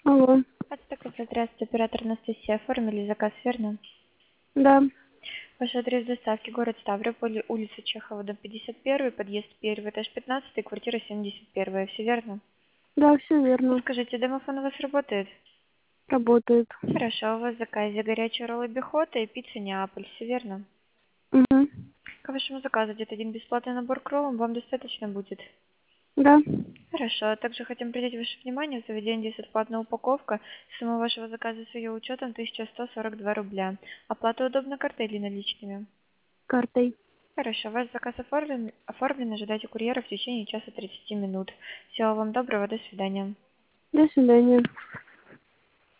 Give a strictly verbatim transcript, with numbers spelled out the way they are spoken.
Алло. Подстаков, здравствуйте, оператор Анастасия. Оформили заказ, верно? Да. Ваш адрес доставки: город Ставрополь, улица Чехова, дом пятьдесят один, подъезд первый, этаж пятнадцать, квартира семьдесят один. Все верно? Да, все верно. Скажите, домофон у вас работает? Работает. Хорошо, у вас в заказе горячие роллы Бихота и пицца Неаполь. Все верно? Угу. К вашему заказу где-то один бесплатный набор к роллам вам достаточно будет? Да. Хорошо. Также хотим обратить ваше внимание, в заведении действует платная упаковка. Сумма вашего заказа с ее учетом тысяча сто сорок два рубля. Оплата удобно картой или наличными? Картой. Хорошо, ваш заказ оформлен, оформлен, ожидайте курьера в течение часа тридцати минут. Всего вам доброго, до свидания. До свидания.